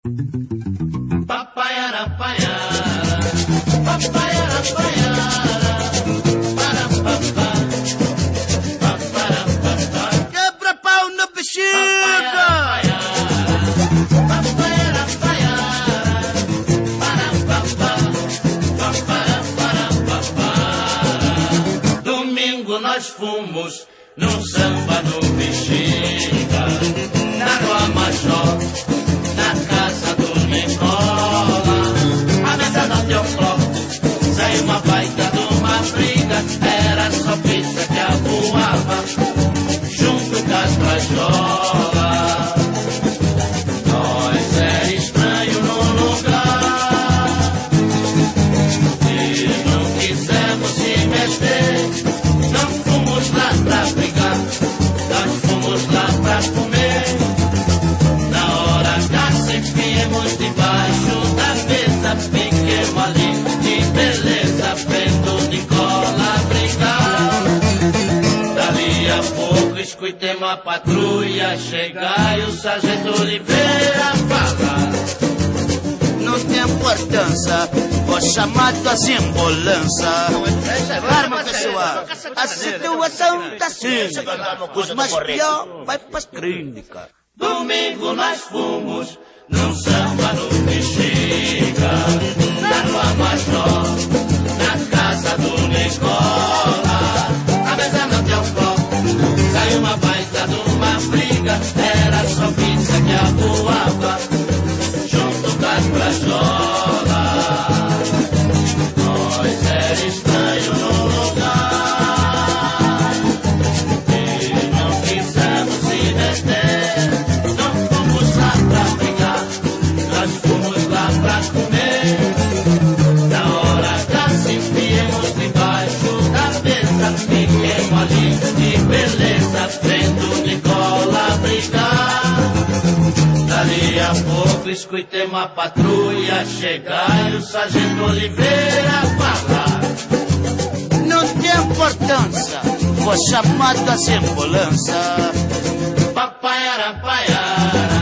Quebra pau na bexiga. Domingo nós fomos num samba no Bexiga, na Rua Major, na casa do Nicola. A mesa não deu flor, saiu uma baita de uma briga. Era só pizza que avoava, junto com as brajolas. Nós era estranho no lugar e não quisemos se mexer. Não fomos lá pra brigar, nós fomos lá pra comer. Na hora H se viemos debaixo da mesa, fiquemos ali de beleza, vendo Nicola brigar. Dali a pouco escutemos a patrulha chegar e o sargento Oliveira falar: não tem importância, vou chamar tuas ambulâncias. Arma, pessoal, a situação tá cínica. Os mais pior vai pras clínicas. Domingo nós fomos num samba no Bexiga, na Rua Major, na casa do Nicola. A mesa não deu flor, saiu uma baita de uma briga. Era só pizza que avoava, junto com as brajolas. Nós era estranho no lugar e não quisemos se meter. Não fomos lá pra brigar, nós fomos lá pra comer. Na hora H se viemos debaixo da mesa, fiquemos ali de beleza, vendo Nicola brigar. Dali a pouco escutemos a patrulha chegar e o sargento Oliveira falar: não tem importância, vou chamar das ambulâncias. Papaiara, paiara.